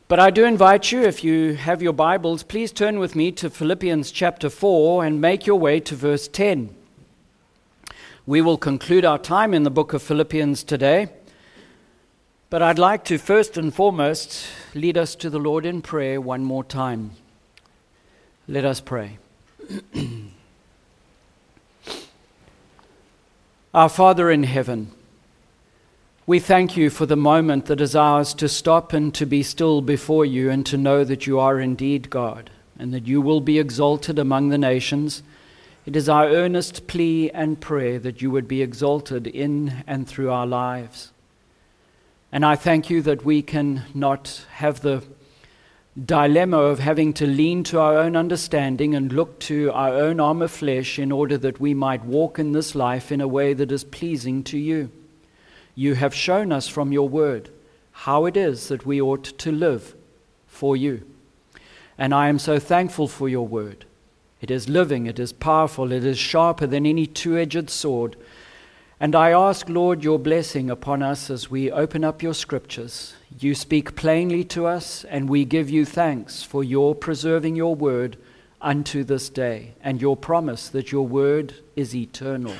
But I do invite you, if you have your Bibles, please turn with me to Philippians chapter 4 and make your way to verse 10. We will conclude our time in the book of Philippians today, but I'd like to first and foremost lead us to the Lord in prayer one more time. Let us pray. Our Father in heaven, we thank you for the moment that is ours to stop and to be still before you and to know that you are indeed God and that you will be exalted among the nations. It is our earnest plea and prayer that you would be exalted in and through our lives. And I thank you that we can not have the dilemma of having to lean to our own understanding and look to our own arm of flesh in order that we might walk in this life in a way that is pleasing to you. You have shown us from your word how it is that we ought to live for you. And I am so thankful for your word. It is living, it is powerful, it is sharper than any two-edged sword. And I ask, Lord, your blessing upon us as we open up your scriptures. You speak plainly to us, and we give you thanks for your preserving your word unto this day, and your promise that your word is eternal.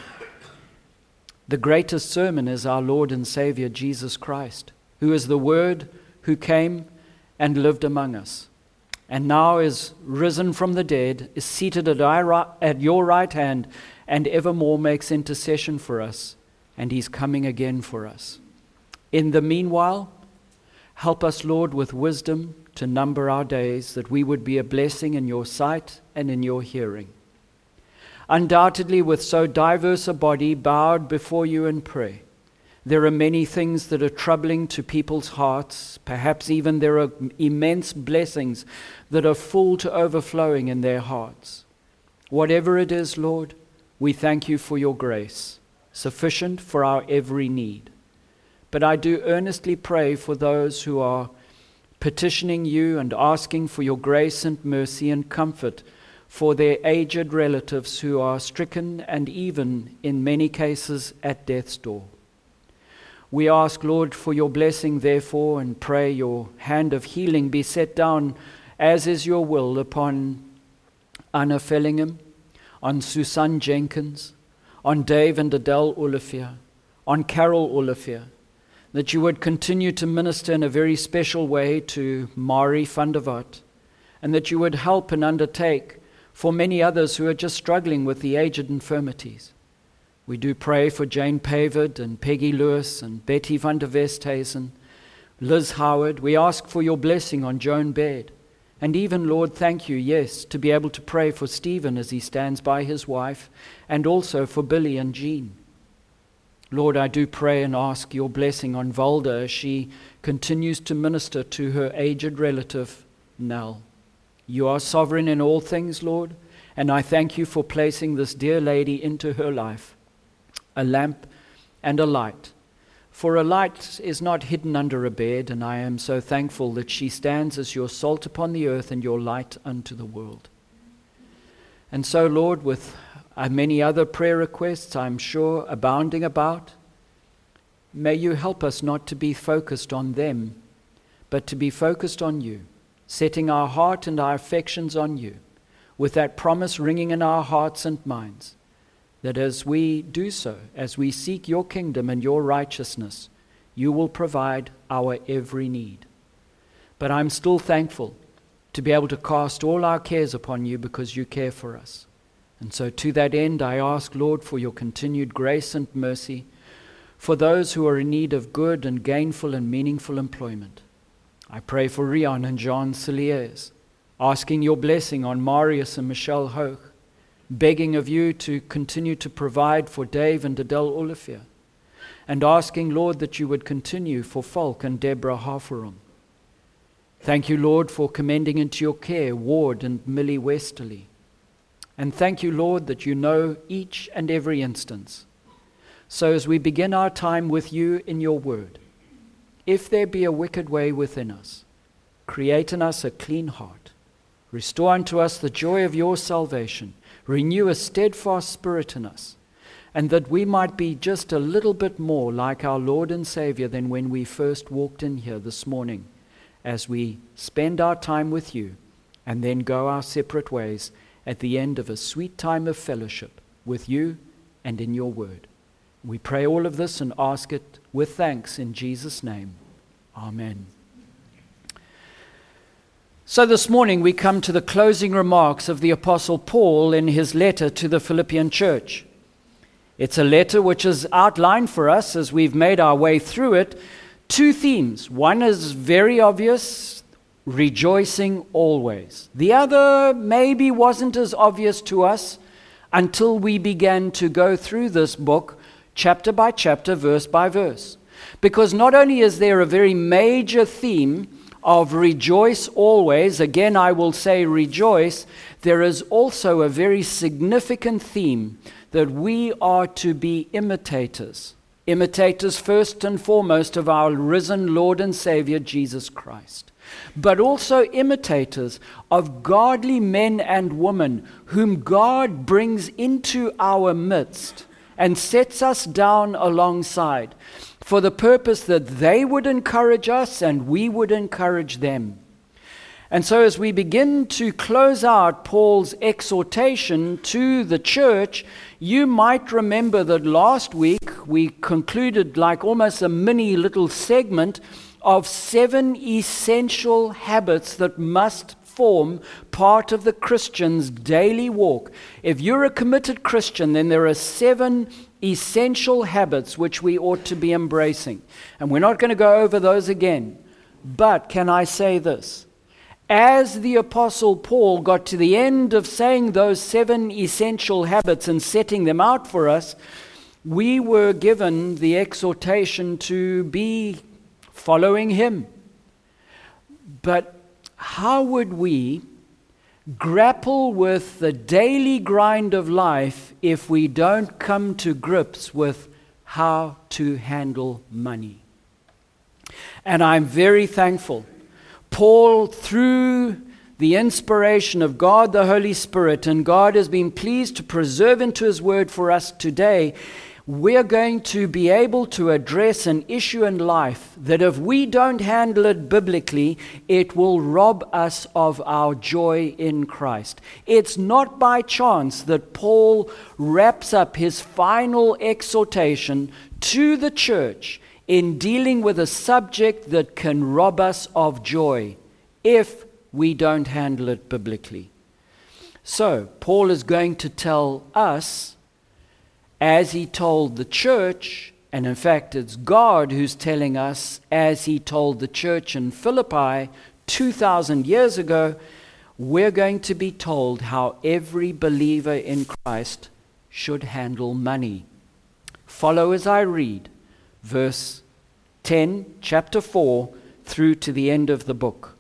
The greatest sermon is our Lord and Savior Jesus Christ, who is the Word who came and lived among us, and now is risen from the dead, is seated at your right hand, and evermore makes intercession for us, and he's coming again for us. In the meanwhile, help us, Lord, with wisdom to number our days, that we would be a blessing in your sight and in your hearing. Undoubtedly, with so diverse a body bowed before you in prayer, there are many things that are troubling to people's hearts. Perhaps even there are immense blessings that are full to overflowing in their hearts. Whatever it is, Lord, we thank you for your grace, sufficient for our every need. But I do earnestly pray for those who are petitioning you and asking for your grace and mercy and comfort for their aged relatives who are stricken and even, in many cases, at death's door. We ask, Lord, for your blessing, therefore, and pray your hand of healing be set down, as is your will, upon Anna Fellingham, on Susan Jenkins, on Dave and Adele Olivier, on Carol Olivier, that you would continue to minister in a very special way to Mari van der Walt, and that you would help and undertake for many others who are just struggling with the aged infirmities. We do pray for Jane Pavard and Peggy Lewis and Betty van der Westhuizen, Liz Howard. We ask for your blessing on Joan Baird. And even, Lord, thank you, yes, to be able to pray for Stephen as he stands by his wife, and also for Billy and Jean. Lord, I do pray and ask your blessing on Valda as she continues to minister to her aged relative, Nell. You are sovereign in all things, Lord, and I thank you for placing this dear lady into her life, a lamp and a light. For a light is not hidden under a bed, and I am so thankful that she stands as your salt upon the earth and your light unto the world. And so, Lord, with many other prayer requests, I'm sure, abounding about, may you help us not to be focused on them, but to be focused on you, setting our heart and our affections on you, with that promise ringing in our hearts and minds, that as we do so, as we seek your kingdom and your righteousness, you will provide our every need. But I'm still thankful to be able to cast all our cares upon you because you care for us. And so to that end, I ask, Lord, for your continued grace and mercy for those who are in need of good and gainful and meaningful employment. I pray for Rian and John Cilliers, asking your blessing on Marius and Michelle Hoch, begging of you to continue to provide for Dave and Adele Olivier, and asking, Lord, that you would continue for Falk and Deborah Haferum. Thank you, Lord, for commending into your care Ward and Millie Westerly. And thank you, Lord, that you know each and every instance. So as we begin our time with you in your word, if there be a wicked way within us, create in us a clean heart. Restore unto us the joy of your salvation. Renew a steadfast spirit in us, and that we might be just a little bit more like our Lord and Savior than when we first walked in here this morning as we spend our time with you and then go our separate ways at the end of a sweet time of fellowship with you and in your word. We pray all of this and ask it with thanks in Jesus' name. Amen. So this morning we come to the closing remarks of the Apostle Paul in his letter to the Philippian church. It's a letter which is outlined for us as we've made our way through it. Two themes. One is very obvious, rejoicing always. The other maybe wasn't as obvious to us until we began to go through this book chapter by chapter, verse by verse. Because not only is there a very major theme of rejoice always, again I will say rejoice, there is also a very significant theme that we are to be imitators. Imitators first and foremost of our risen Lord and Savior Jesus Christ, but also imitators of godly men and women whom God brings into our midst and sets us down alongside, for the purpose that they would encourage us and we would encourage them. And so as we begin to close out Paul's exhortation to the church, you might remember that last week we concluded like almost a mini little segment of 7 essential habits that must form part of the Christian's daily walk. If you're a committed Christian, then there are 7 essential habits which we ought to be embracing. And we're not going to go over those again. But can I say this? As the Apostle Paul got to the end of saying those 7 essential habits and setting them out for us, we were given the exhortation to be following him. But how would we grapple with the daily grind of life if we don't come to grips with how to handle money? And I'm very thankful. Paul, through the inspiration of God the Holy Spirit, and God has been pleased to preserve into his word for us today, we're going to be able to address an issue in life that if we don't handle it biblically, it will rob us of our joy in Christ. It's not by chance that Paul wraps up his final exhortation to the church in dealing with a subject that can rob us of joy if we don't handle it biblically. So, Paul is going to tell us, as he told the church, and in fact it's God who's telling us, as he told the church in Philippi 2,000 years ago, we're going to be told how every believer in Christ should handle money. Follow as I read verse 10, chapter 4, through to the end of the book.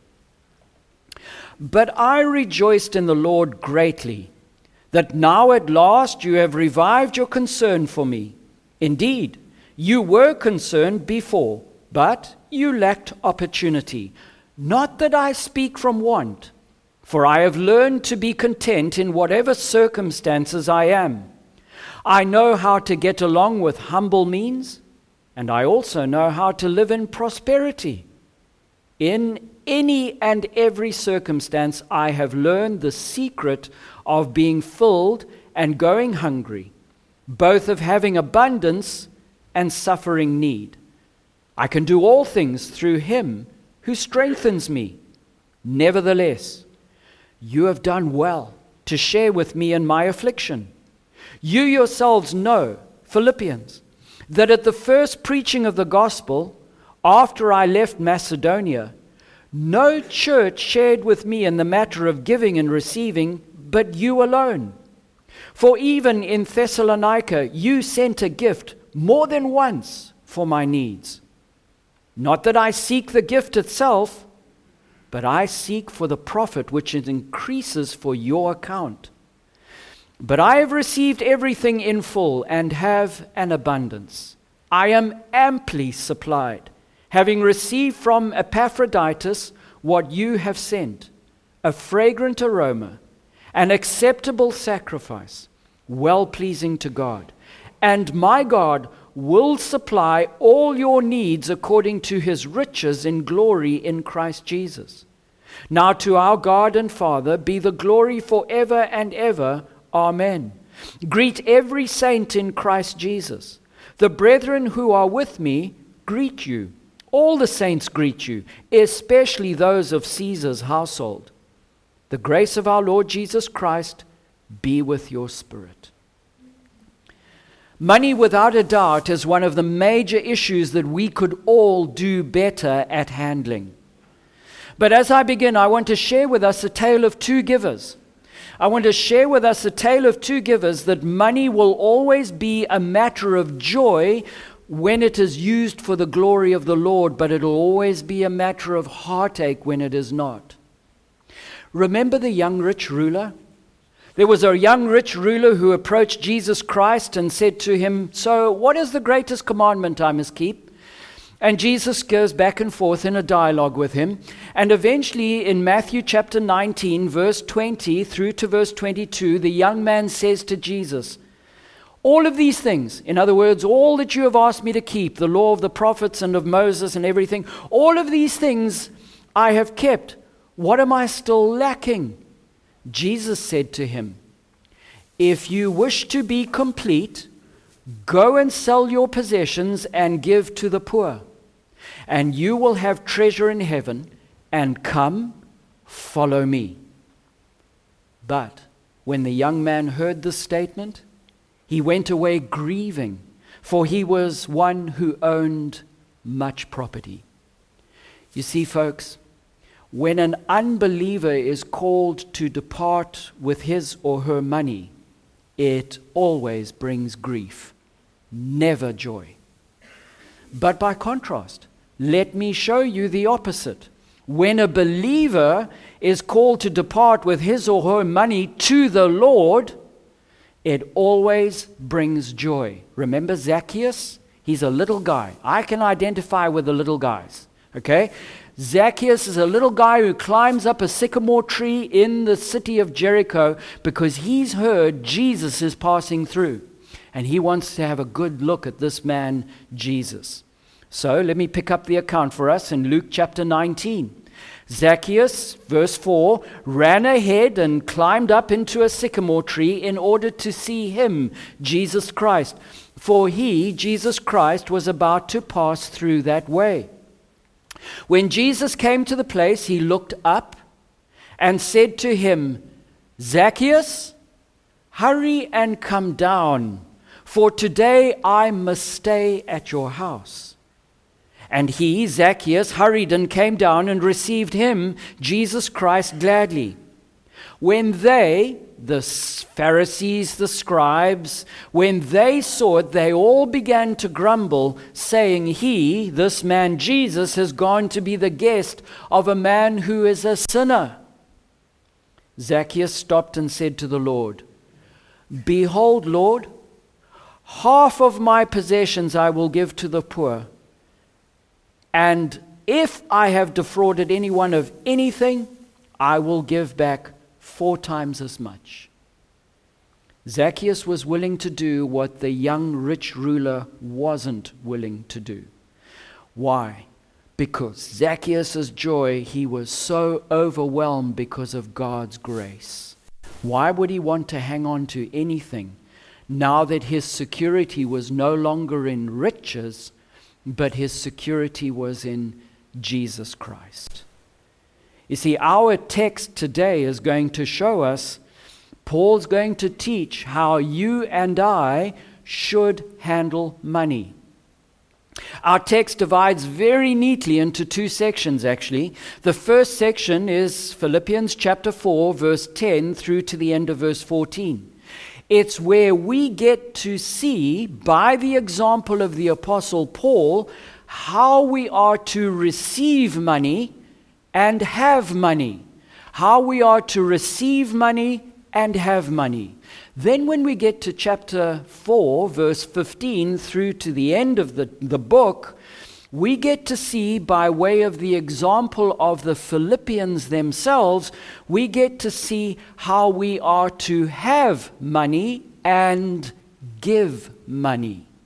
But I rejoiced in the Lord greatly, that now at last you have revived your concern for me. Indeed, you were concerned before, but you lacked opportunity. Not that I speak from want, for I have learned to be content in whatever circumstances I am. I know how to get along with humble means, and I also know how to live in prosperity. In any and every circumstance, I have learned the secret of being filled and going hungry, both of having abundance and suffering need. I can do all things through him who strengthens me. Nevertheless, you have done well to share with me in my affliction. You yourselves know, Philippians, that at the first preaching of the gospel, after I left Macedonia, no church shared with me in the matter of giving and receiving, but you alone. For even in Thessalonica, you sent a gift more than once for my needs. Not that I seek the gift itself, but I seek for the profit which it increases for your account. But I have received everything in full and have an abundance. I am amply supplied, having received from Epaphroditus what you have sent, a fragrant aroma, an acceptable sacrifice, well-pleasing to God. And my God will supply all your needs according to his riches in glory in Christ Jesus. Now to our God and Father be the glory forever and ever. Amen. Greet every saint in Christ Jesus. The brethren who are with me greet you. All the saints greet you, especially those of Caesar's household. The grace of our Lord Jesus Christ be with your spirit. Money, without a doubt, is one of the major issues that we could all do better at handling. But as I begin, I want to share with us a tale of two givers. I want to share with us a tale of two givers, that money will always be a matter of joy when it is used for the glory of the Lord, but it will always be a matter of heartache when it is not. Remember the young rich ruler? There was a young rich ruler who approached Jesus Christ and said to him, "So what is the greatest commandment I must keep?" And Jesus goes back and forth in a dialogue with him. And eventually in Matthew chapter 19, verse 20 through to verse 22, the young man says to Jesus, "All of these things," in other words, all that you have asked me to keep, the law of the prophets and of Moses and everything, "all of these things I have kept. What am I still lacking?" Jesus said to him, "If you wish to be complete, go and sell your possessions and give to the poor, and you will have treasure in heaven, and come, follow me." But when the young man heard this statement, he went away grieving, for he was one who owned much property. You see, folks, when an unbeliever is called to depart with his or her money, it always brings grief, never joy. But by contrast, let me show you the opposite. When a believer is called to depart with his or her money to the Lord, it always brings joy. Remember Zacchaeus? He's a little guy. I can identify with the little guys, okay? Zacchaeus is a little guy who climbs up a sycamore tree in the city of Jericho because he's heard Jesus is passing through. And he wants to have a good look at this man, Jesus. So let me pick up the account for us in Luke chapter 19. Zacchaeus, verse 4, ran ahead and climbed up into a sycamore tree in order to see him, Jesus Christ. For he, Jesus Christ, was about to pass through that way. When Jesus came to the place, he looked up and said to him, "Zacchaeus, hurry and come down, for today I must stay at your house." And he, Zacchaeus, hurried and came down and received him, Jesus Christ, gladly. When they, the Pharisees, the scribes, when they saw it, they all began to grumble, saying, "He, this man Jesus, has gone to be the guest of a man who is a sinner." Zacchaeus stopped and said to the Lord, "Behold, Lord, half of my possessions I will give to the poor. And if I have defrauded anyone of anything, I will give back 4 times as much." Zacchaeus was willing to do what the young rich ruler wasn't willing to do. Why? Because Zacchaeus' joy, he was so overwhelmed because of God's grace. Why would he want to hang on to anything now that his security was no longer in riches, but his security was in Jesus Christ? You see, our text today is going to show us, Paul's going to teach how you and I should handle money. Our text divides very neatly into 2 sections, actually. The first section is Philippians chapter 4, verse 10 through to the end of verse 14. It's where we get to see, by the example of the Apostle Paul, how we are to receive money and have money. How we are to receive money and have money. Then when we get to chapter 4, verse 15 through to the end of the book, we get to see, by way of the example of the Philippians themselves, we get to see how we are to have money and give money.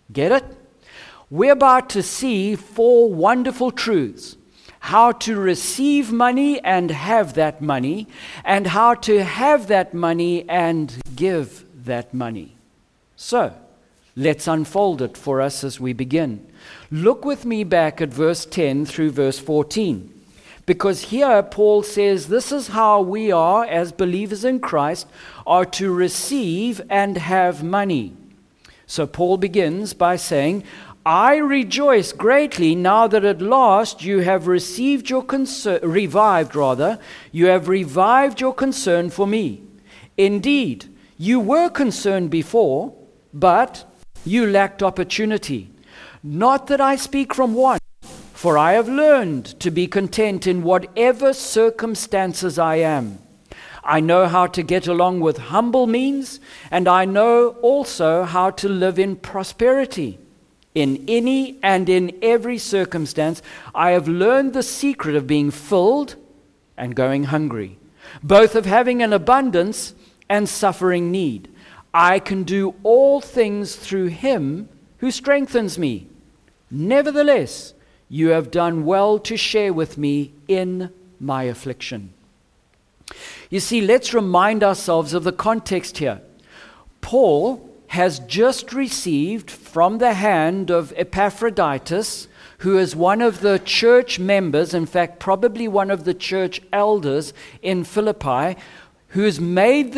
Get it? We're about to see 4 wonderful truths. How to receive money and have that money, and how to have that money and give that money. So, let's unfold it for us as we begin. Look with me back at verse 10 through verse 14. Because here Paul says this is how we are, as believers in Christ, are to receive and have money. So Paul begins by saying, I rejoice greatly now that at last you have revived your concern for me. Indeed, you were concerned before, but you lacked opportunity. Not that I speak from want, for I have learned to be content in whatever circumstances I am. I know how to get along with humble means, and I know also how to live in prosperity. In any and in every circumstance, I have learned the secret of being filled and going hungry, both of having an abundance and suffering need. I can do all things through him who strengthens me. Nevertheless, you have done well to share with me in my affliction. You see, let's remind ourselves of the context here. Paul has just received from the hand of Epaphroditus, who is one of the church members, in fact, probably one of the church elders in Philippi, who's made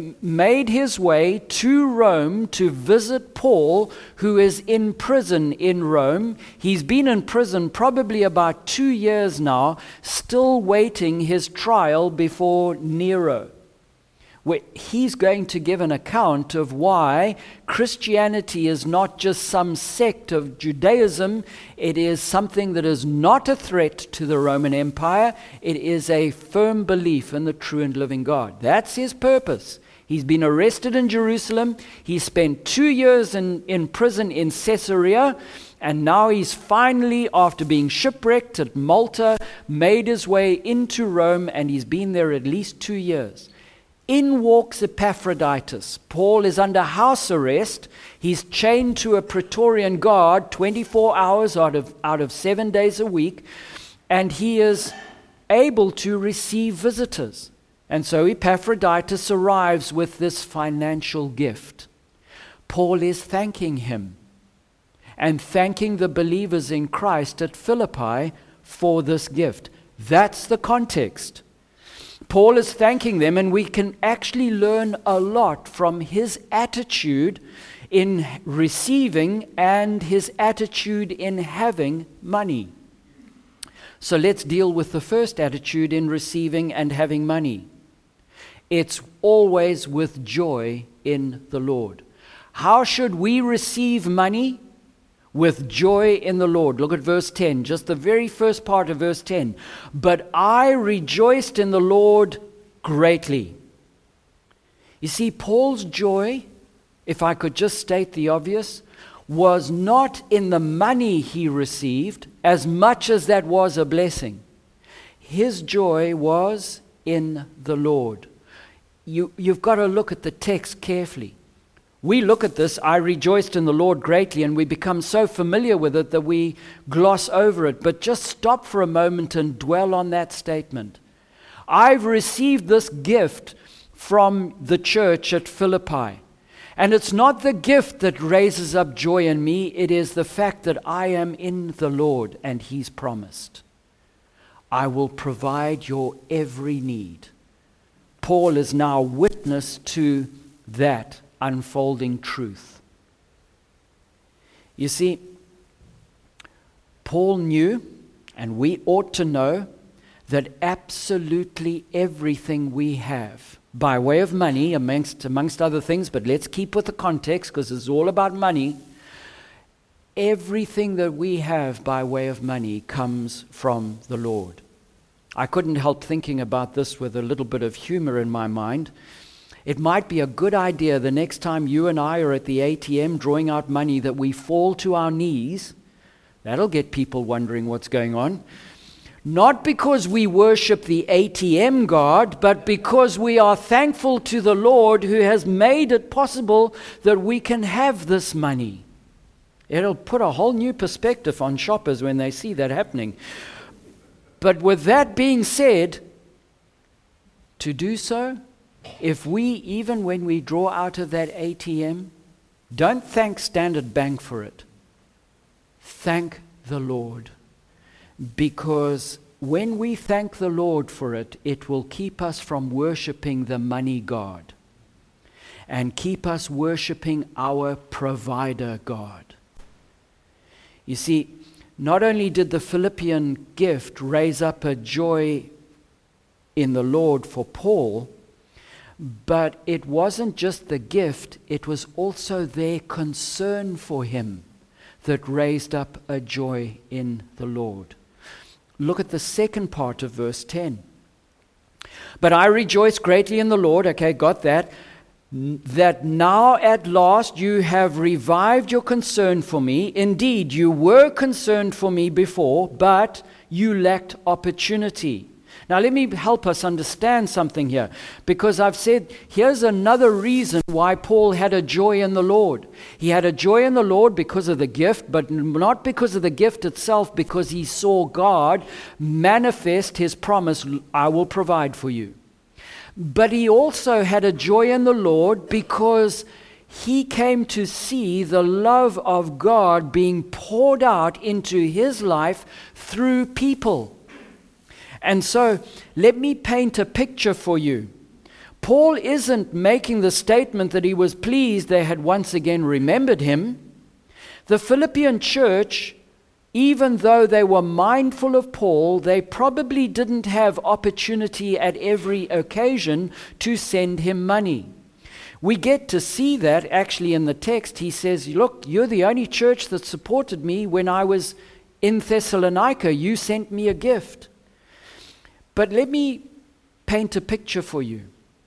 his way to Rome to visit Paul, who is in prison in Rome. He's been in prison probably about 2 years now, still waiting his trial before Nero. Where he's going to give an account of why Christianity is not just some sect of Judaism. It is something that is not a threat to the Roman Empire. It is a firm belief in the true and living God. That's his purpose. He's been arrested in Jerusalem. He spent 2 years in prison in Caesarea. And now he's finally, after being shipwrecked at Malta, made his way into Rome. And he's been there at least 2 years. In walks Epaphroditus. Paul is under house arrest. He's chained to a Praetorian guard 24 hours out of 7 days a week. And he is able to receive visitors. And so Epaphroditus arrives with this financial gift. Paul is thanking him and thanking the believers in Christ at Philippi for this gift. That's the context. Paul is thanking them, and we can actually learn a lot from his attitude in receiving and his attitude in having money. So let's deal with the first attitude in receiving and having money. It's always with joy in the Lord. How should we receive money? With joy in the Lord. Look at verse 10, just the very first part of verse 10. But I rejoiced in the Lord greatly. You see, Paul's joy, if I could just state the obvious, was not in the money he received as much as that was a blessing. His joy was in the Lord. You've got to look at the text carefully. We look at this, I rejoiced in the Lord greatly, and we become so familiar with it that we gloss over it. But just stop for a moment and dwell on that statement. I've received this gift from the church at Philippi. And it's not the gift that raises up joy in me. It is the fact that I am in the Lord, and He's promised, I will provide your every need. Paul is now witness to that unfolding truth. You see, Paul knew, and we ought to know, that absolutely everything we have by way of money, amongst other things, but let's keep with the context because it's all about money. Everything that we have by way of money comes from the Lord. I couldn't help thinking about this with a little bit of humor in my mind. It might be a good idea the next time you and I are at the ATM drawing out money that we fall to our knees. That'll get people wondering what's going on. Not because we worship the ATM God, but because we are thankful to the Lord who has made it possible that we can have this money. It'll put a whole new perspective on shoppers when they see that happening. But with that being said, to do so, if we, even when we draw out of that ATM, don't thank Standard Bank for it. Thank the Lord. Because when we thank the Lord for it, it will keep us from worshiping the money God and keep us worshiping our provider God. You see, not only did the Philippian gift raise up a joy in the Lord for Paul, but it wasn't just the gift, it was also their concern for him that raised up a joy in the Lord. Look at the second part of verse 10. But I rejoice greatly in the Lord, okay, got that now at last you have revived your concern for me. Indeed, you were concerned for me before, but you lacked opportunity. Now, let me help us understand something here, because I've said here's another reason why Paul had a joy in the Lord. He had a joy in the Lord because of the gift, but not because of the gift itself, because he saw God manifest his promise, I will provide for you. But he also had a joy in the Lord because he came to see the love of God being poured out into his life through people. And so, let me paint a picture for you. Paul isn't making the statement that he was pleased they had once again remembered him. The Philippian church, even though they were mindful of Paul, they probably didn't have opportunity at every occasion to send him money. We get to see that actually in the text. He says, look, you're the only church that supported me when I was in Thessalonica. You sent me a gift. But let me paint a picture for you.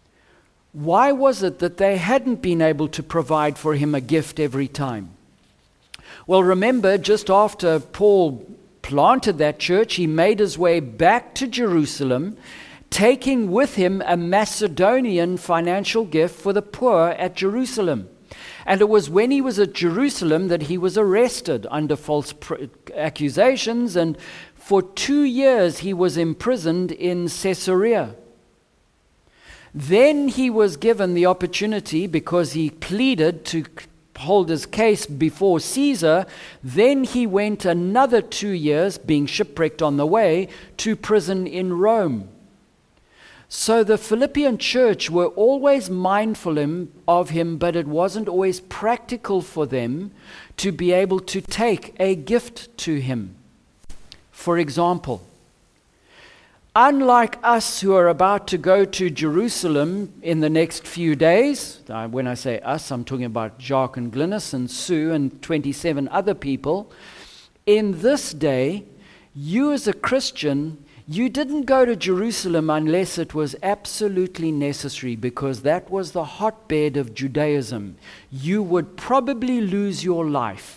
Why was it that they hadn't been able to provide for him a gift every time? Well, remember, just after Paul planted that church, he made his way back to Jerusalem, taking with him a Macedonian financial gift for the poor at Jerusalem. And it was when he was at Jerusalem that he was arrested under false accusations, and for 2 years he was imprisoned in Caesarea. Then he was given the opportunity, because he pleaded to hold his case before Caesar, then he went another 2 years, being shipwrecked on the way, to prison in Rome. So the Philippian church were always mindful of him, but it wasn't always practical for them to be able to take a gift to him. For example, unlike us who are about to go to Jerusalem in the next few days, when I say us, I'm talking about Jacques and Glynis and Sue and 27 other people, in this day, you as a Christian, you didn't go to Jerusalem unless it was absolutely necessary, because that was the hotbed of Judaism. You would probably lose your life.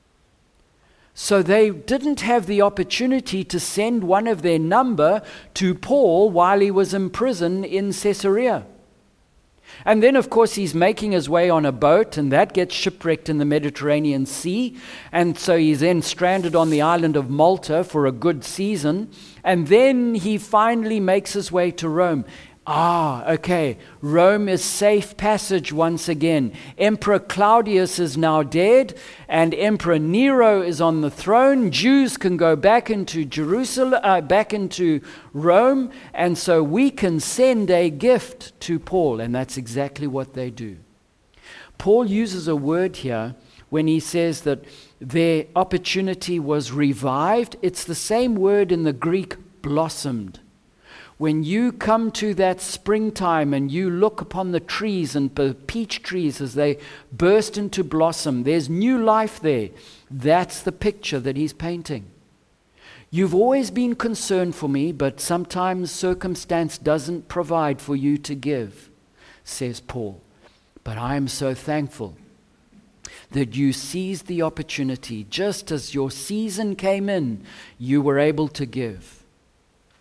So they didn't have the opportunity to send one of their number to Paul while he was in prison in Caesarea. And then, of course, he's making his way on a boat, and that gets shipwrecked in the Mediterranean Sea. And so he's then stranded on the island of Malta for a good season. And then he finally makes his way to Rome. Okay, Rome is safe passage once again. Emperor Claudius is now dead, and Emperor Nero is on the throne. Jews can go back into back into Rome, and so we can send a gift to Paul, and that's exactly what they do. Paul uses a word here when he says that their opportunity was revived. It's the same word in the Greek, blossomed. When you come to that springtime and you look upon the trees and the peach trees as they burst into blossom, there's new life there. That's the picture that he's painting. You've always been concerned for me, but sometimes circumstance doesn't provide for you to give, says Paul. But I am so thankful that you seized the opportunity. Just as your season came in, you were able to give.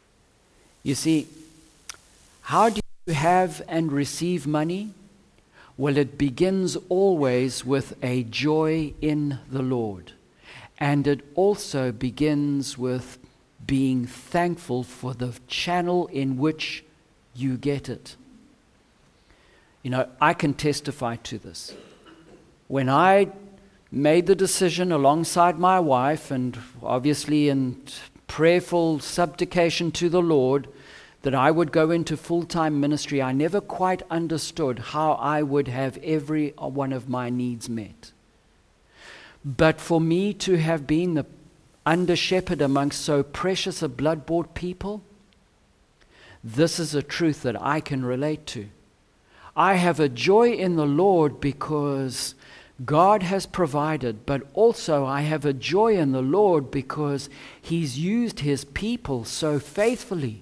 You see, how do you have and receive money? Well, it begins always with a joy in the Lord. And it also begins with being thankful for the channel in which you get it. You know, I can testify to this. When I made the decision alongside my wife, and obviously in prayerful supplication to the Lord, that I would go into full-time ministry, I never quite understood how I would have every one of my needs met. But for me to have been the under-shepherd amongst so precious a blood-bought people, this is a truth that I can relate to. I have a joy in the Lord because God has provided, but also I have a joy in the Lord because He's used His people so faithfully.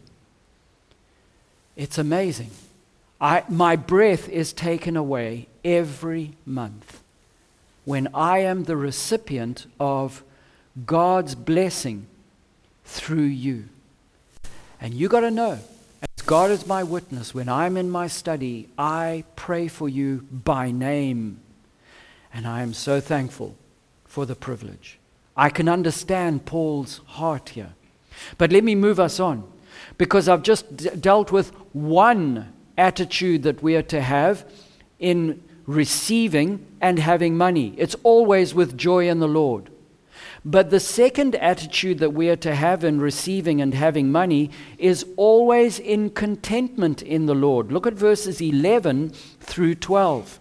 It's amazing. My breath is taken away every month when I am the recipient of God's blessing through you. And you got to know, as God is my witness, when I'm in my study, I pray for you by name. And I am so thankful for the privilege. I can understand Paul's heart here. But let me move us on, because I've just dealt with one attitude that we are to have in receiving and having money. It's always with joy in the Lord. But the second attitude that we are to have in receiving and having money is always in contentment in the Lord. Look at verses 11 through 12.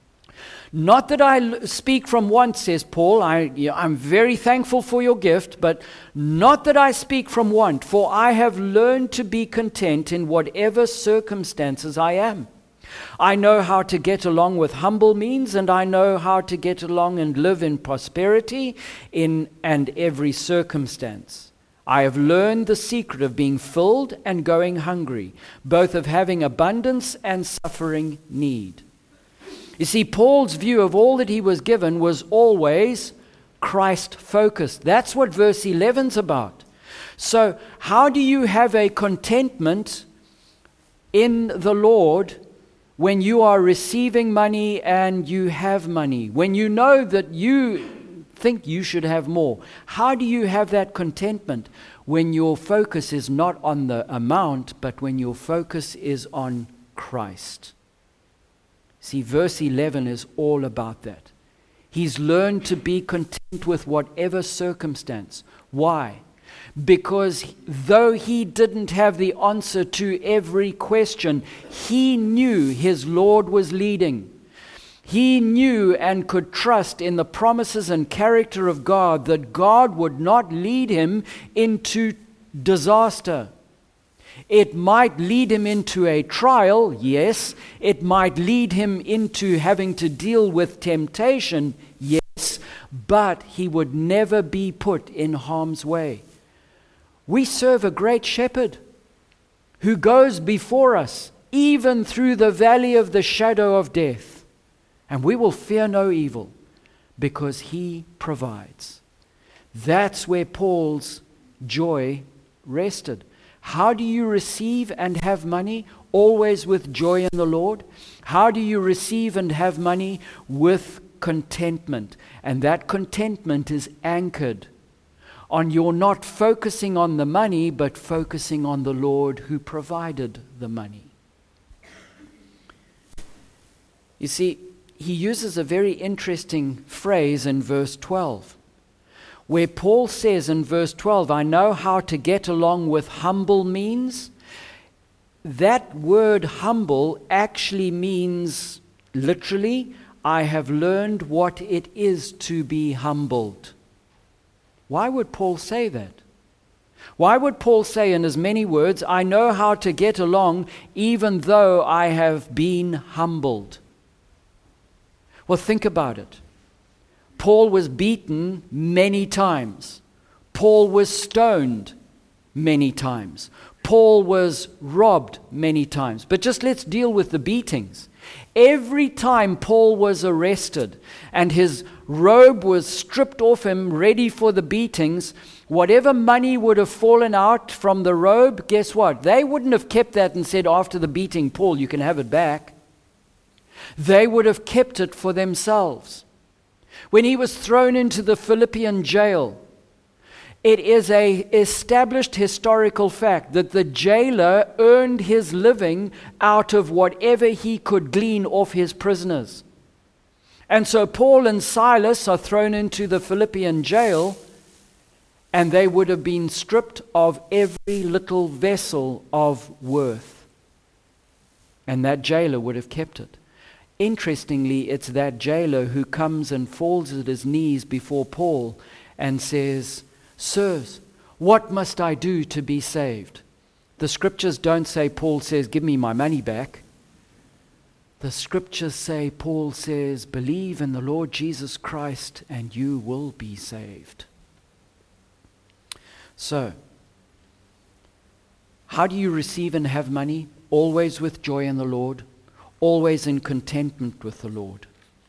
Not that I speak from want, says Paul. I'm very thankful for your gift, but not that I speak from want, for I have learned to be content in whatever circumstances I am. I know how to get along with humble means, and I know how to get along and live in prosperity in and every circumstance. I have learned the secret of being filled and going hungry, both of having abundance and suffering need. You see, Paul's view of all that he was given was always Christ-focused. That's what verse 11's about. So how do you have a contentment in the Lord when you are receiving money and you have money? When you know that you think you should have more? How do you have that contentment when your focus is not on the amount, but when your focus is on Christ? See, verse 11 is all about that. He's learned to be content with whatever circumstance. Why? Because though he didn't have the answer to every question, he knew his Lord was leading. He knew and could trust in the promises and character of God, that God would not lead him into disaster. It might lead him into a trial, yes. It might lead him into having to deal with temptation, yes. But he would never be put in harm's way. We serve a great shepherd who goes before us, even through the valley of the shadow of death. And we will fear no evil, because he provides. That's where Paul's joy rested. How do you receive and have money? Always with joy in the Lord. How do you receive and have money? With contentment. And that contentment is anchored on your not focusing on the money, but focusing on the Lord who provided the money. You see, he uses a very interesting phrase in verse 12. Where Paul says in verse 12, I know how to get along with humble means. That word humble actually means, literally, I have learned what it is to be humbled. Why would Paul say that? Why would Paul say in as many words, I know how to get along even though I have been humbled? Well, think about it. Paul was beaten many times. Paul was stoned many times. Paul was robbed many times. But just let's deal with the beatings. Every time Paul was arrested and his robe was stripped off him ready for the beatings, whatever money would have fallen out from the robe, guess what? They wouldn't have kept that and said after the beating, Paul, you can have it back. They would have kept it for themselves. When he was thrown into the Philippian jail, it is an established historical fact that the jailer earned his living out of whatever he could glean off his prisoners. And so Paul and Silas are thrown into the Philippian jail, and they would have been stripped of every little vessel of worth. And that jailer would have kept it. Interestingly, it's that jailer who comes and falls at his knees before Paul and says, "Sirs, what must I do to be saved?" The scriptures don't say Paul says, "Give me my money back." The scriptures say, Paul says, "Believe in the Lord Jesus Christ and you will be saved." So, how do you receive and have money? Always with joy in the Lord, always in contentment with the Lord.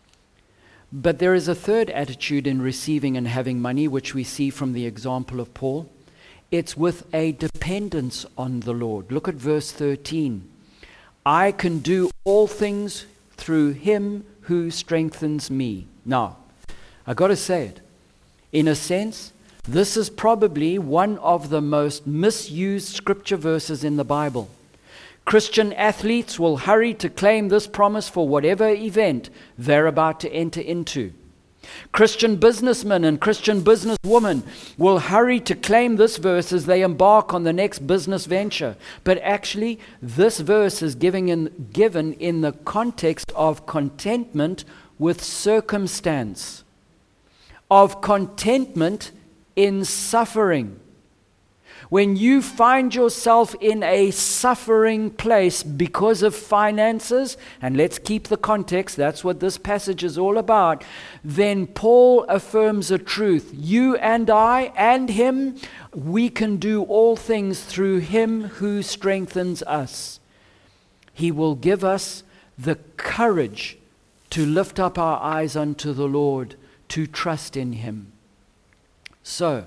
But there is a third attitude in receiving and having money, which we see from the example of Paul. It's with a dependence on the Lord. Look at verse 13. "I can do all things through him who strengthens me." Now, I got to say it. In a sense, this is probably one of the most misused scripture verses in the Bible. Christian athletes will hurry to claim this promise for whatever event they're about to enter into. Christian businessmen and Christian businesswomen will hurry to claim this verse as they embark on the next business venture. But actually, this verse is given in the context of contentment with circumstance, of contentment in suffering. When you find yourself in a suffering place because of finances, and let's keep the context, that's what this passage is all about, then Paul affirms a truth. You and I and him, we can do all things through him who strengthens us. He will give us the courage to lift up our eyes unto the Lord, to trust in him. So,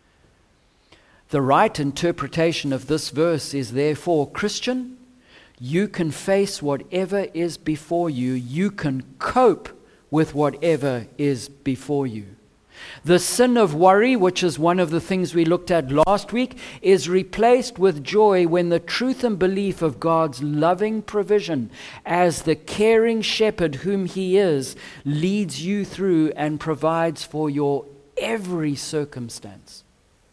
the right interpretation of this verse is therefore, Christian, you can face whatever is before you. You can cope with whatever is before you. The sin of worry, which is one of the things we looked at last week, is replaced with joy when the truth and belief of God's loving provision as the caring shepherd whom he is leads you through and provides for your every circumstance.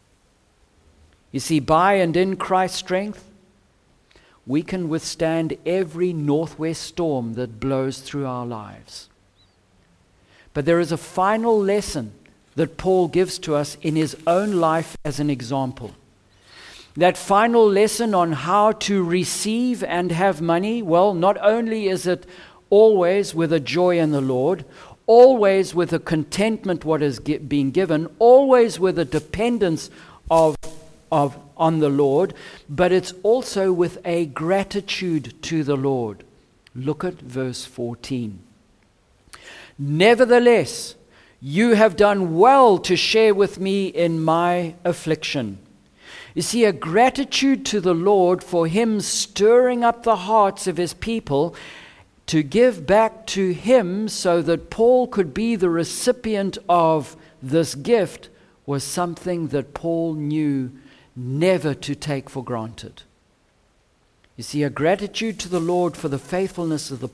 You see, by and in Christ's strength, we can withstand every northwest storm that blows through our lives. But there is a final lesson that Paul gives to us in his own life as an example. That final lesson on how to receive and have money, well, not only is it always with a joy in the Lord, always with a contentment what is being given, always with a dependence on the Lord, but it's also with a gratitude to the Lord. Look at verse 14. "Nevertheless, you have done well to share with me in my affliction." You see, a gratitude to the Lord for him stirring up the hearts of his people to give back to him so that Paul could be the recipient of this gift was something that Paul knew never to take for granted. You see, a gratitude to the Lord for the faithfulness of the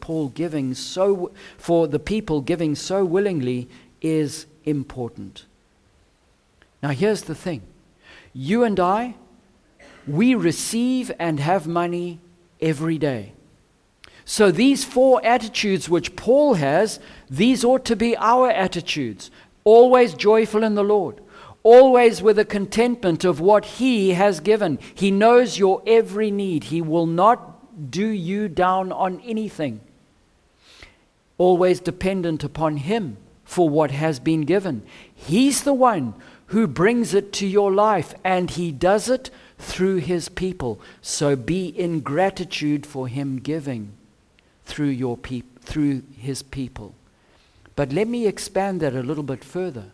for the people giving so willingly is important. Now here's the thing. You and I, we receive and have money every day. So these four attitudes which Paul has, these ought to be our attitudes. Always joyful in the Lord. Always with a contentment of what he has given. He knows your every need. He will not do you down on anything. Always dependent upon him for what has been given. He's the one who brings it to your life, and he does it through his people. So be in gratitude for him giving through his people. But let me expand that a little bit further.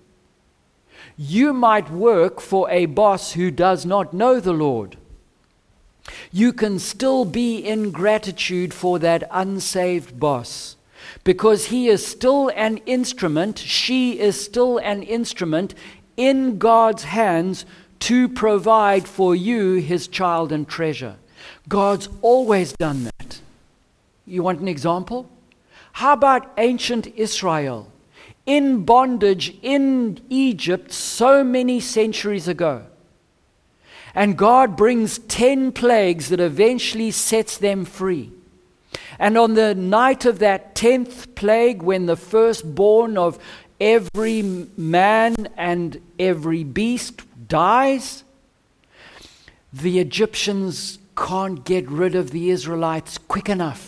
You might work for a boss who does not know the Lord. You can still be in gratitude for that unsaved boss because he is still an instrument, she is still an instrument in God's hands to provide for you, his child and treasure. God's always done that. You want an example? How about ancient Israel? In bondage in Egypt so many centuries ago. And God brings 10 plagues that eventually sets them free. And on the night of that 10th plague, when the firstborn of every man and every beast dies, the Egyptians can't get rid of the Israelites quick enough.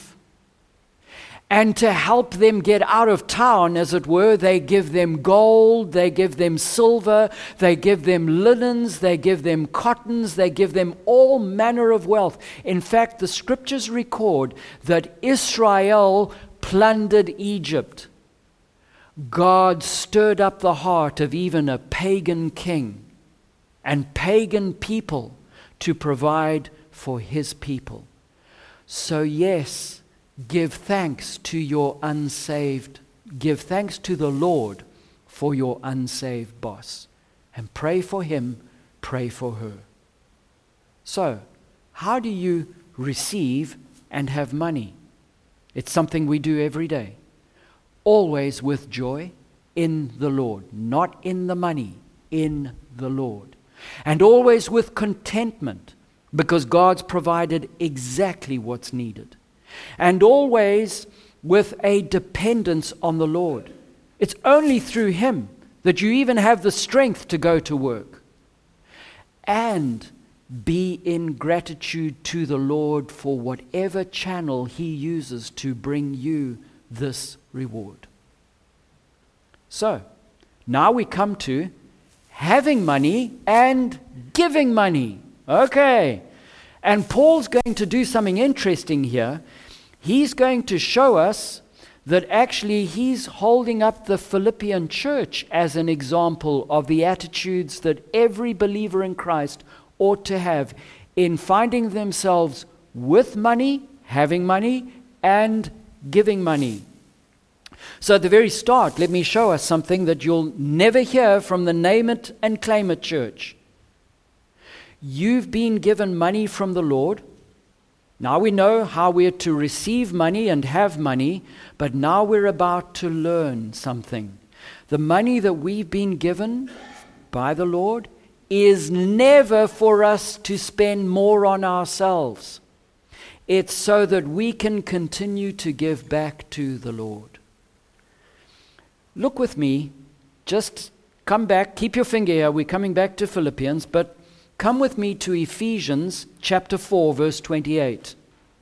And to help them get out of town, as it were, they give them gold, they give them silver, they give them linens, they give them cottons, they give them all manner of wealth. In fact, the scriptures record that Israel plundered Egypt. God stirred up the heart of even a pagan king and pagan people to provide for his people. So yes, give thanks to your unsaved. Give thanks to the Lord for your unsaved boss. And pray for him, pray for her. So, how do you receive and have money? It's something we do every day. Always with joy in the Lord. Not in the money, in the Lord. And always with contentment, because God's provided exactly what's needed. And always with a dependence on the Lord. It's only through him that you even have the strength to go to work. And be in gratitude to the Lord for whatever channel he uses to bring you this reward. So, now we come to having money and giving money. Okay. And Paul's going to do something interesting here. He's going to show us that actually he's holding up the Philippian church as an example of the attitudes that every believer in Christ ought to have in finding themselves with money, having money, and giving money. So at the very start, let me show us something that you'll never hear from the Name It and Claim It church. You've been given money from the Lord. Now we know how we're to receive money and have money, but now we're about to learn something. The money that we've been given by the Lord is never for us to spend more on ourselves. It's so that we can continue to give back to the Lord. Look with me, just come back, keep your finger here, we're coming back to Philippians, but come with me to Ephesians chapter 4, verse 28.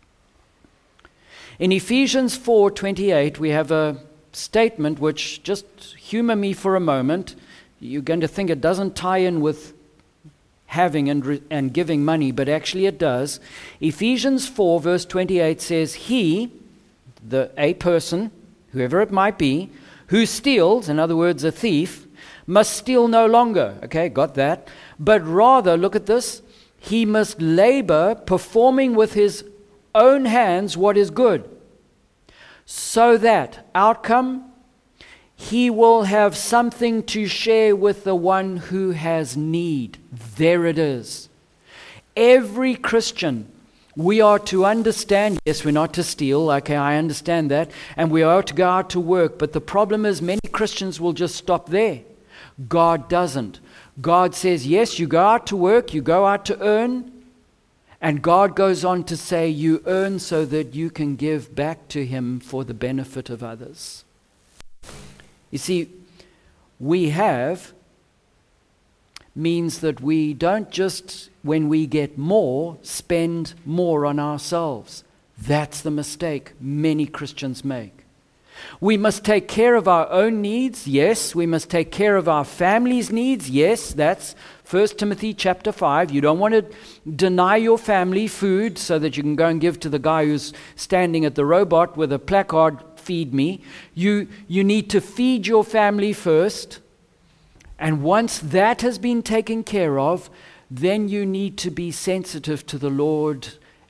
In Ephesians 4:28, we have a statement which, just humor me for a moment. You're going to think it doesn't tie in with having and giving money, but actually it does. Ephesians 4, verse 28 says, he, a person, whoever it might be, who steals, in other words, a thief, must steal no longer. Okay, got that. But rather, look at this, he must labor, performing with his own hands what is good, so that, outcome, he will have something to share with the one who has need. There it is. Every Christian, we are to understand, yes, we're not to steal, okay, I understand that, and we are to go out to work, but the problem is many Christians will just stop there. God doesn't. God says, yes, you go out to work, you go out to earn, and God goes on to say, you earn so that you can give back to him for the benefit of others. You see, we have means that we don't just, when we get more, spend more on ourselves. That's the mistake many Christians make. We must take care of our own needs, yes. We must take care of our family's needs, yes. That's 1 Timothy chapter 5. You don't want to deny your family food so that you can go and give to the guy who's standing at the robot with a placard, feed me. You need to feed your family first. And once that has been taken care of, then you need to be sensitive to the Lord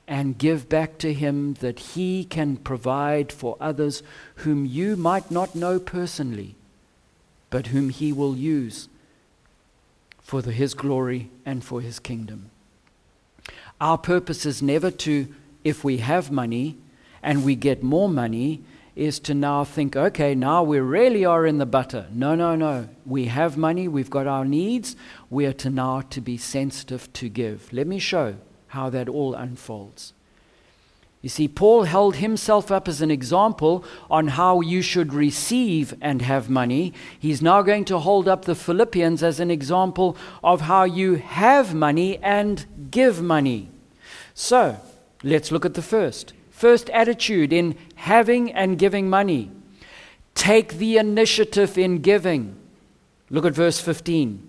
and give back to him that he can provide for others whom you might not know personally, but whom he will use for his glory and for his kingdom. Our purpose is never to, if we have money and we get more money, is to now think, okay, now we really are in the butter. No. We have money, we've got our needs. We are to now to be sensitive to give. Let me show how that all unfolds. You see, Paul held himself up as an example on how you should receive and have money. He's now going to hold up the Philippians as an example of how you have money and give money. So, let's look at the first attitude in having and giving money. Take the initiative in giving. Look at verse 15.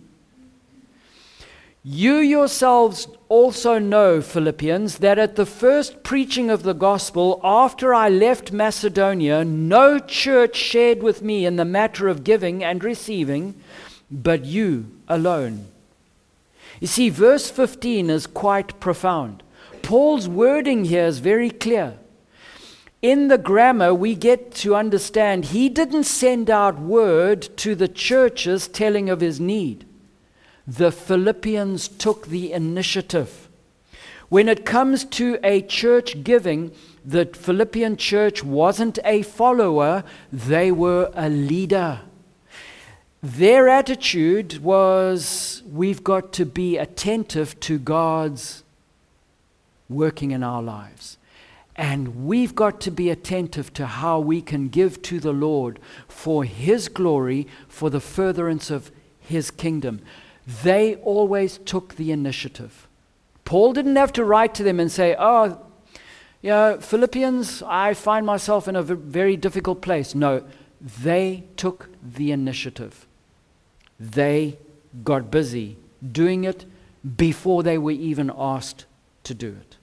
You yourselves also know, Philippians, that at the first preaching of the gospel, after I left Macedonia, no church shared with me in the matter of giving and receiving, but you alone. You see, verse 15 is quite profound. Paul's wording here is very clear. In the grammar, we get to understand he didn't send out word to the churches telling of his need. The Philippians took the initiative. When it comes to a church giving, the Philippian church wasn't a follower, they were a leader. Their attitude was, we've got to be attentive to God's working in our lives. And we've got to be attentive to how we can give to the Lord for His glory, for the furtherance of His kingdom. They always took the initiative. Paul didn't have to write to them and say, Philippians, I find myself in a very difficult place. No, they took the initiative. They got busy doing it before they were even asked to do it.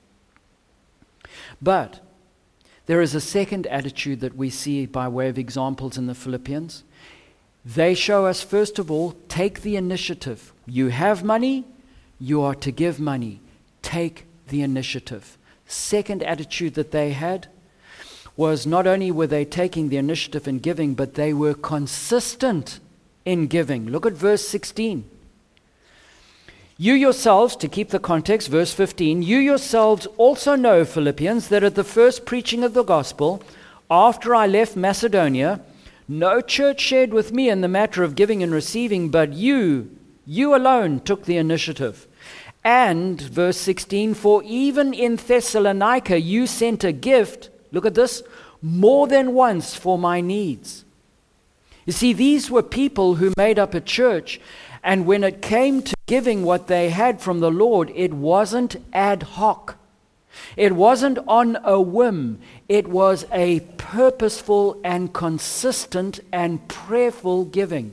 But there is a second attitude that we see by way of examples in the Philippians. They show us, first of all, take the initiative. You have money, you are to give money. Take the initiative. Second attitude that they had was not only were they taking the initiative in giving, but they were consistent in giving. Look at verse 16. You yourselves, to keep the context, verse 15, you yourselves also know, Philippians, that at the first preaching of the gospel, after I left Macedonia, no church shared with me in the matter of giving and receiving, but you alone took the initiative. And, verse 16, for even in Thessalonica you sent a gift, look at this, more than once for my needs. You see, these were people who made up a church, and when it came to giving what they had from the Lord, it wasn't ad hoc. It wasn't on a whim. It was a purposeful and consistent and prayerful giving.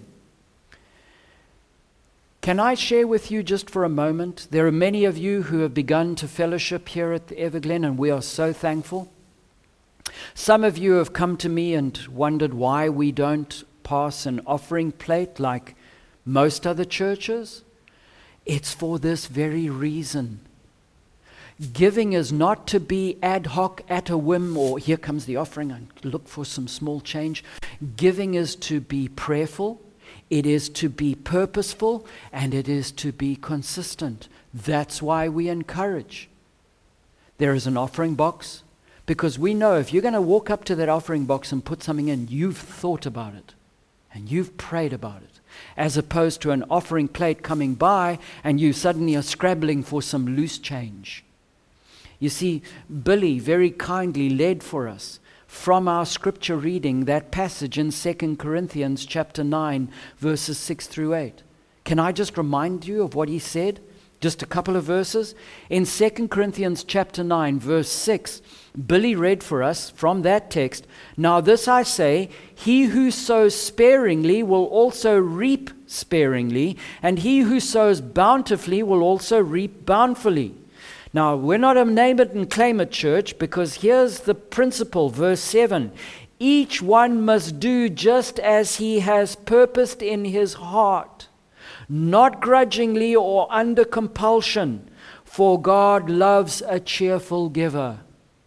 Can I share with you just for a moment? There are many of you who have begun to fellowship here at the Everglen, and we are so thankful. Some of you have come to me and wondered why we don't pass an offering plate like most other churches. It's for this very reason. Giving is not to be ad hoc at a whim, or here comes the offering and look for some small change. Giving is to be prayerful, it is to be purposeful, and it is to be consistent. That's why we encourage. There is an offering box, because we know if you're going to walk up to that offering box and put something in, you've thought about it and you've prayed about it. As opposed to an offering plate coming by and you suddenly are scrabbling for some loose change. You see, Billy very kindly led for us from our scripture reading that passage in 2 Corinthians chapter 9, verses 6 through 8. Can I just remind you of what he said? Just a couple of verses. In 2 Corinthians chapter 9, verse 6, Billy read for us from that text, now this I say, he who sows sparingly will also reap sparingly, and he who sows bountifully will also reap bountifully. Now, we're not a name it and claim it church, because here's the principle, verse 7. Each one must do just as he has purposed in his heart, not grudgingly or under compulsion. for God loves a cheerful giver.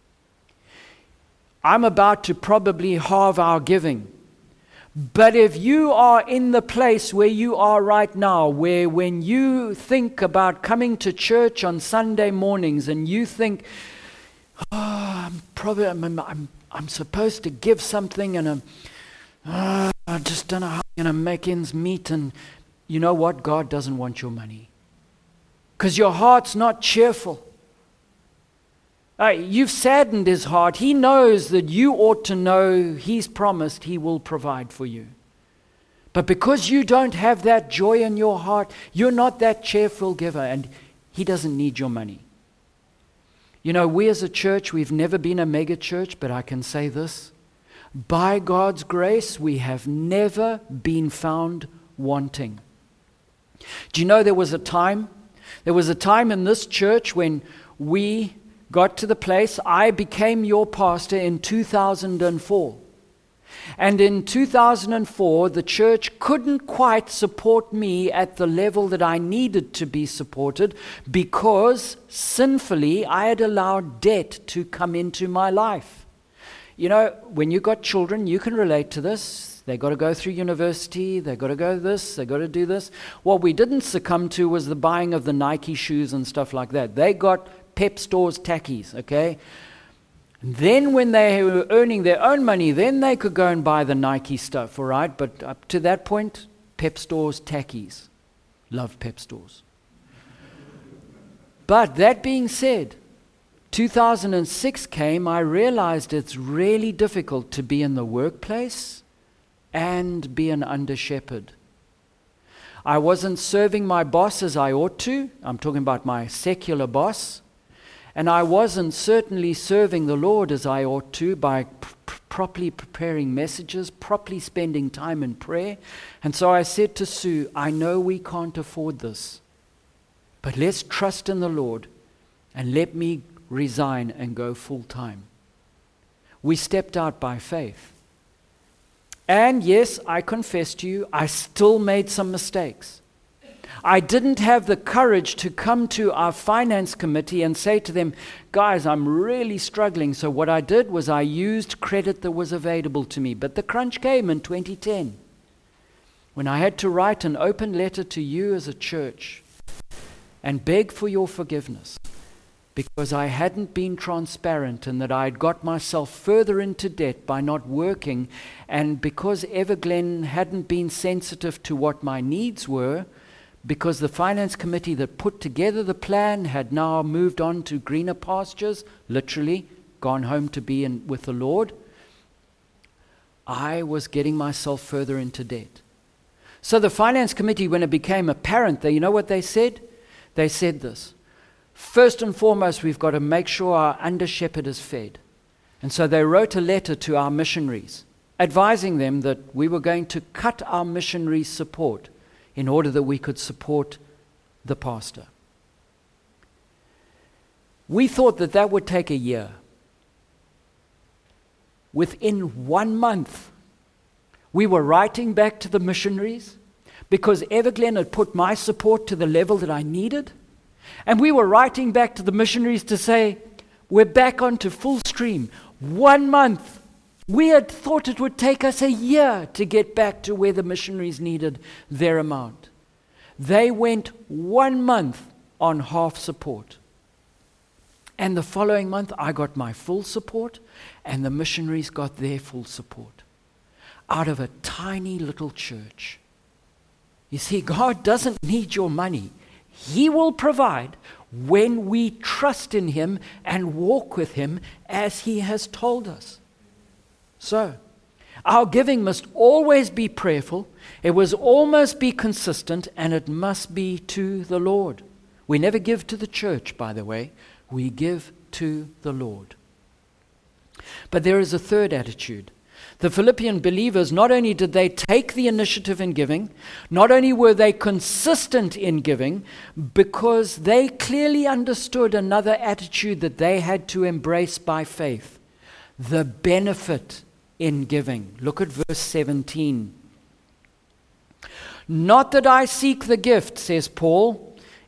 I'm about to probably halve our giving. But if you are in the place where you are right now, where when you think about coming to church on Sunday mornings and you think, I'm supposed to give something and I just don't know how I'm going to make ends meet, and you know what? God doesn't want your money because your heart's not cheerful. You've saddened his heart. He knows that you ought to know he's promised he will provide for you. But because you don't have that joy in your heart, you're not that cheerful giver, and he doesn't need your money. You know, we as a church, we've never been a mega church, but I can say this. By God's grace, we have never been found wanting. Do you know there was a time in this church when we got to the place, I became your pastor in 2004. And in 2004, the church couldn't quite support me at the level that I needed to be supported because sinfully I had allowed debt to come into my life. You know, when you've got children, you can relate to this. They got to go through university, they got to go this, they got to do this. What we didn't succumb to was the buying of the Nike shoes and stuff like that. They got Pep Stores tackies, okay? And then when they were earning their own money, then they could go and buy the Nike stuff, all right? But up to that point, Pep Stores tackies. Love Pep Stores. But that being said, 2006 came, I realized it's really difficult to be in the workplace and be an under-shepherd. I wasn't serving my boss as I ought to. I'm talking about my secular boss. And I wasn't certainly serving the Lord as I ought to by properly preparing messages, properly spending time in prayer. And so I said to Sue, I know we can't afford this, but let's trust in the Lord and let me resign and go full time. We stepped out by faith. And yes, I confess to you, I still made some mistakes. I didn't have the courage to come to our finance committee and say to them, guys, I'm really struggling. So what I did was I used credit that was available to me. But the crunch came in 2010 when I had to write an open letter to you as a church and beg for your forgiveness because I hadn't been transparent and that I had got myself further into debt by not working, and because Everglen hadn't been sensitive to what my needs were, because the finance committee that put together the plan had now moved on to greener pastures, literally gone home to be with the Lord, I was getting myself further into debt. So the finance committee, when it became apparent, you know what they said? They said this: first and foremost, we've got to make sure our under-shepherd is fed. And so they wrote a letter to our missionaries, advising them that we were going to cut our missionary support in order that we could support the pastor. We thought that that would take a year. Within 1 month, we were writing back to the missionaries because Everglen had put my support to the level that I needed. And we were writing back to the missionaries to say, we're back onto full stream. 1 month. We had thought it would take us a year to get back to where the missionaries needed their amount. They went 1 month on half support. And the following month, I got my full support, and the missionaries got their full support out of a tiny little church. You see, God doesn't need your money. He will provide when we trust in Him and walk with Him as He has told us. So, our giving must always be prayerful, it must almost be consistent, and it must be to the Lord. We never give to the church, by the way. We give to the Lord. But there is a third attitude. The Philippian believers, not only did they take the initiative in giving, not only were they consistent in giving, because they clearly understood another attitude that they had to embrace by faith: the benefit in giving. Look at verse 17. Not that I seek the gift, says Paul,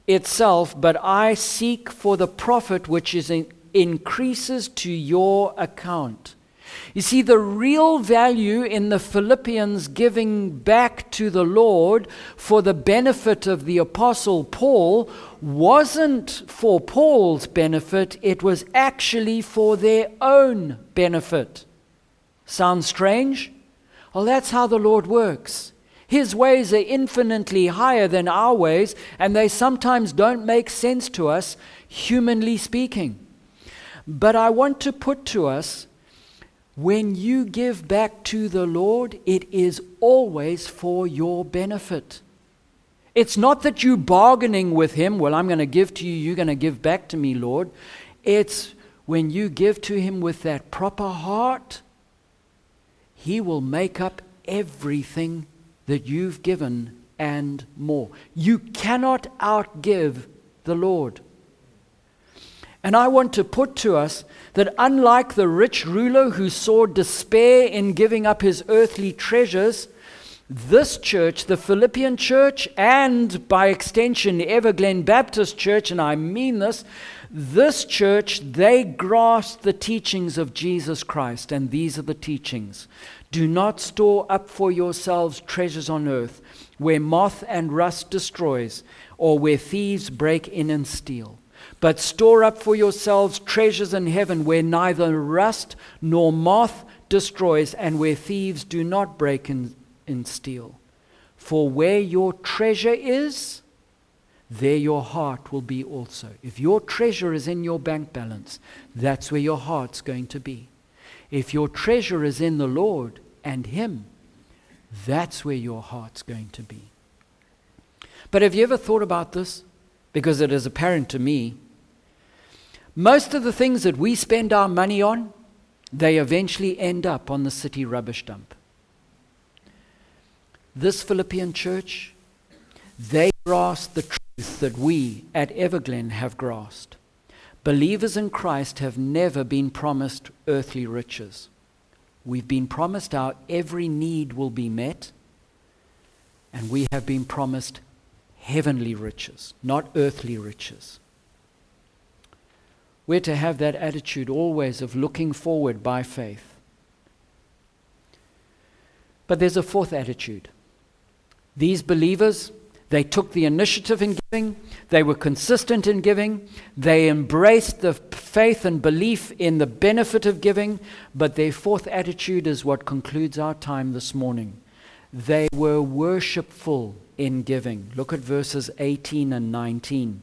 itself, but I seek for the profit which increases to your account. You see, the real value in the Philippians giving back to the Lord for the benefit of the Apostle Paul wasn't for Paul's benefit, it was actually for their own benefit. Sounds strange? Well, that's how the Lord works. His ways are infinitely higher than our ways, and they sometimes don't make sense to us, humanly speaking. But I want to put to us, when you give back to the Lord, it is always for your benefit. It's not that you're bargaining with Him, well, I'm going to give to you, you're going to give back to me, Lord. It's when you give to Him with that proper heart, He will make up everything that you've given and more. You cannot outgive the Lord. And I want to put to us that unlike the rich ruler who saw despair in giving up his earthly treasures, this church, the Philippian church, and by extension Everglen Baptist Church, and I mean this church, they grasped the teachings of Jesus Christ, and these are the teachings. Do not store up for yourselves treasures on earth, where moth and rust destroys, or where thieves break in and steal. But store up for yourselves treasures in heaven, where neither rust nor moth destroys, and where thieves do not break in and steal. For where your treasure is, there your heart will be also. If your treasure is in your bank balance, that's where your heart's going to be. If your treasure is in the Lord and Him, that's where your heart's going to be. But have you ever thought about this? Because it is apparent to me. Most of the things that we spend our money on, they eventually end up on the city rubbish dump. This Philippian church, they grasped the truth that we at Everglen have grasped. Believers in Christ have never been promised earthly riches. We've been promised our every need will be met, and we have been promised heavenly riches, not earthly riches. We're to have that attitude always of looking forward by faith. But there's a fourth attitude. These believers, they took the initiative in giving, they were consistent in giving, they embraced the faith and belief in the benefit of giving, but their fourth attitude is what concludes our time this morning. They were worshipful in giving. Look at verses 18 and 19.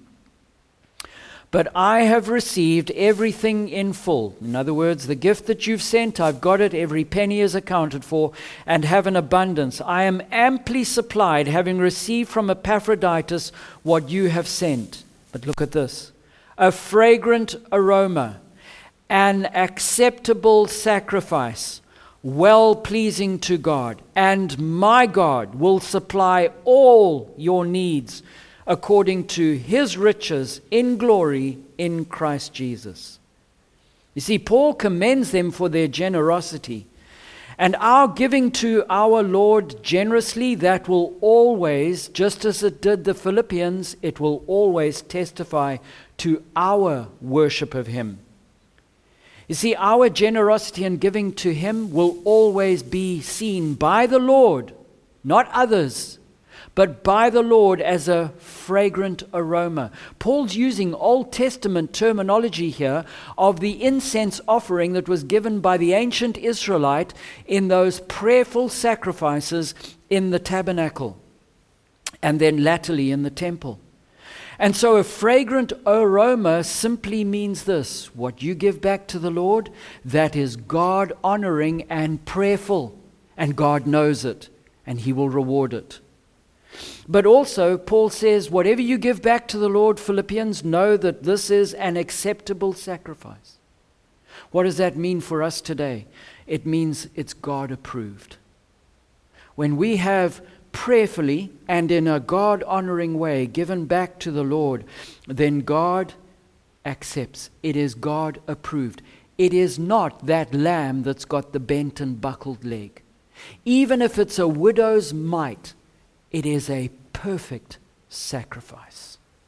But I have received everything in full. In other words, the gift that you've sent, I've got it, every penny is accounted for, and have an abundance. I am amply supplied, having received from Epaphroditus what you have sent. But look at this. A fragrant aroma, an acceptable sacrifice, well-pleasing to God. And my God will supply all your needs according to His riches in glory in Christ Jesus. You see, Paul commends them for their generosity. And our giving to our Lord generously, that will always, just as it did the Philippians, it will always testify to our worship of Him. You see, our generosity and giving to Him will always be seen by the Lord, not others, but by the Lord as a fragrant aroma. Paul's using Old Testament terminology here of the incense offering that was given by the ancient Israelite in those prayerful sacrifices in the tabernacle and then latterly in the temple. And so a fragrant aroma simply means this: what you give back to the Lord, that is God honoring and prayerful, and God knows it and He will reward it. But also, Paul says, whatever you give back to the Lord, Philippians, know that this is an acceptable sacrifice. What does that mean for us today? It means it's God approved. When we have prayerfully and in a God-honoring way given back to the Lord, then God accepts. It is God approved. It is not that lamb that's got the bent and buckled leg. Even if it's a widow's mite, it is a perfect sacrifice.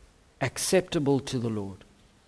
acceptable to the Lord.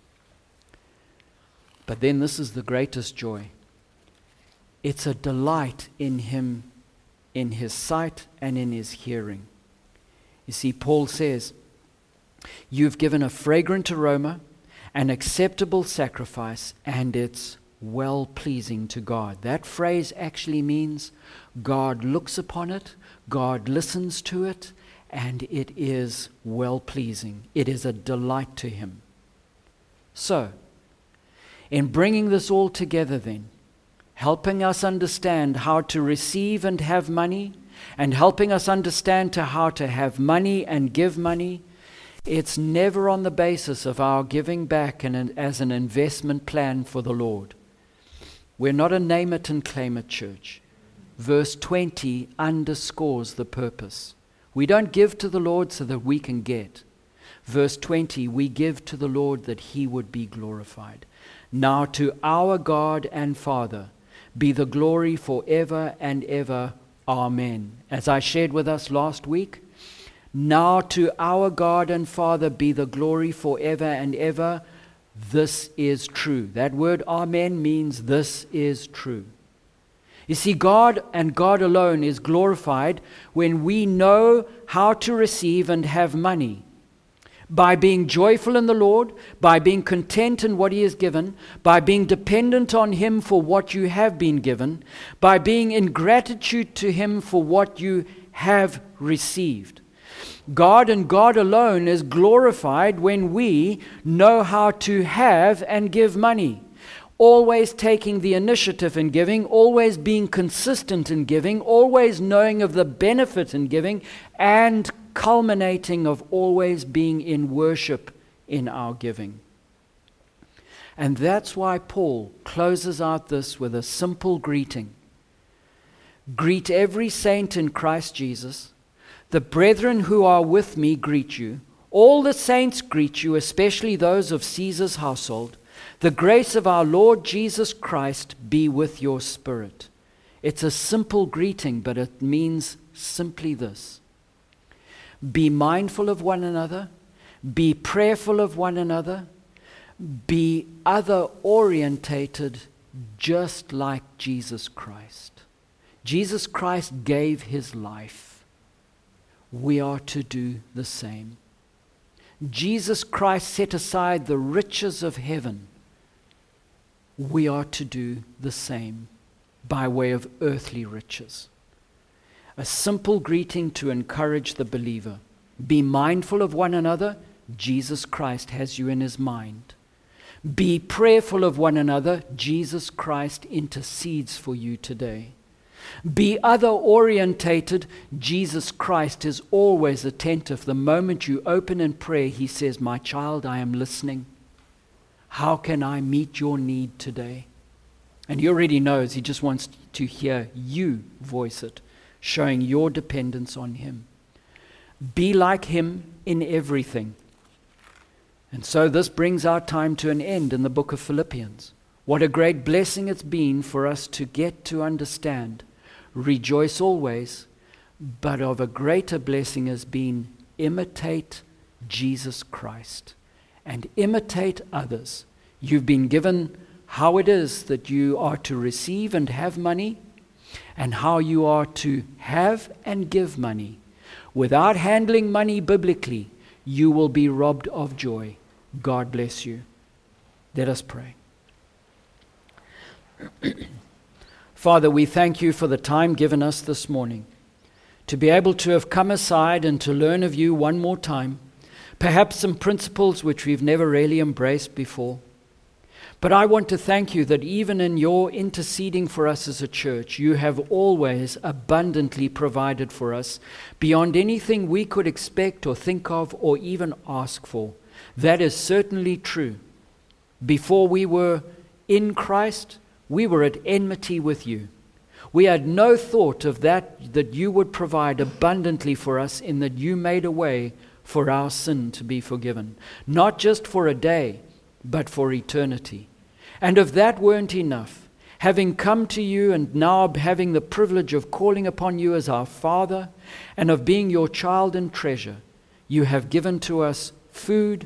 But then this is the greatest joy. It's a delight in Him, in His sight and in His hearing. You see, Paul says, you've given a fragrant aroma, an acceptable sacrifice, and it's well-pleasing to God. That phrase actually means God looks upon it, God listens to it, and it is well-pleasing. It is a delight to Him. So, in bringing this all together then, helping us understand how to receive and have money, and helping us understand how to have money and give money, it's never on the basis of our giving back as an investment plan for the Lord. We're not a name it and claim it church. Verse 20 underscores the purpose. We don't give to the Lord so that we can get. Verse 20, we give to the Lord that He would be glorified. Now to our God and Father be the glory forever and ever. Amen. As I shared with us last week, now to our God and Father be the glory forever and ever. This is true. That word amen means this is true. You see, God and God alone is glorified when we know how to receive and have money. By being joyful in the Lord, by being content in what He has given, by being dependent on Him for what you have been given, by being in gratitude to Him for what you have received. God and God alone is glorified when we know how to have and give money. Always taking the initiative in giving, always being consistent in giving, always knowing of the benefit in giving, and culminating of always being in worship in our giving. And that's why Paul closes out this with a simple greeting. Greet every saint in Christ Jesus. The brethren who are with me greet you. All the saints greet you, especially those of Caesar's household. The grace of our Lord Jesus Christ be with your spirit. It's a simple greeting, but it means simply this. Be mindful of one another. Be prayerful of one another. Be other-orientated, just like Jesus Christ. Jesus Christ gave His life. We are to do the same. Jesus Christ set aside the riches of heaven. We are to do the same by way of earthly riches. A simple greeting to encourage the believer. Be mindful of one another. Jesus Christ has you in His mind. Be prayerful of one another. Jesus Christ intercedes for you today. Be other-orientated. Jesus Christ is always attentive. The moment you open in prayer, He says, my child, I am listening. How can I meet your need today? And He already knows. He just wants to hear you voice it, showing your dependence on Him. Be like Him in everything. And so this brings our time to an end in the book of Philippians. What a great blessing it's been for us to get to understand. Rejoice always, but of a greater blessing has been imitate Jesus Christ and imitate others. You've been given how it is that you are to receive and have money, and how you are to have and give money. Without handling money biblically, you will be robbed of joy. God bless you. Let us pray. Father, we thank you for the time given us this morning to be able to have come aside and to learn of you one more time, perhaps some principles which we've never really embraced before. But I want to thank you that even in your interceding for us as a church, you have always abundantly provided for us beyond anything we could expect or think of or even ask for. That is certainly true. Before we were in Christ, we were at enmity with you. We had no thought of that you would provide abundantly for us, in that you made a way for our sin to be forgiven. Not just for a day, but for eternity. And if that weren't enough, having come to you and now having the privilege of calling upon you as our Father and of being your child and treasure, you have given to us food,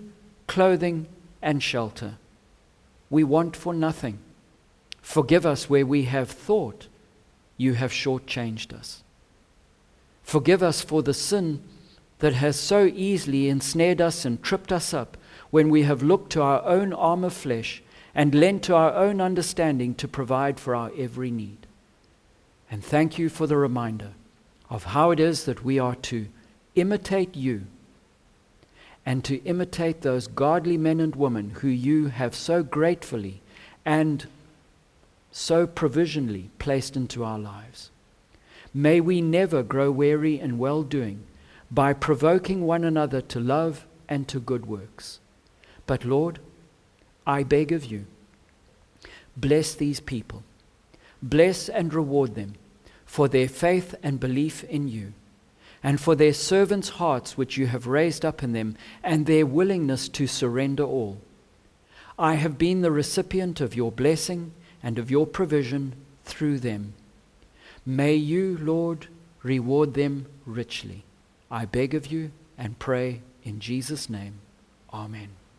clothing, and shelter. We want for nothing. Forgive us where we have thought you have shortchanged us. Forgive us for the sin that has so easily ensnared us and tripped us up when we have looked to our own arm of flesh and lent to our own understanding to provide for our every need. And thank you for the reminder of how it is that we are to imitate you and to imitate those godly men and women who you have so gratefully and so provisionally placed into our lives. May we never grow weary in well-doing by provoking one another to love and to good works. But Lord, I beg of you, bless these people. Bless and reward them for their faith and belief in you, and for their servants' hearts which you have raised up in them, and their willingness to surrender all. I have been the recipient of your blessing and of your provision through them. May you, Lord, reward them richly. I beg of you and pray in Jesus' name. Amen.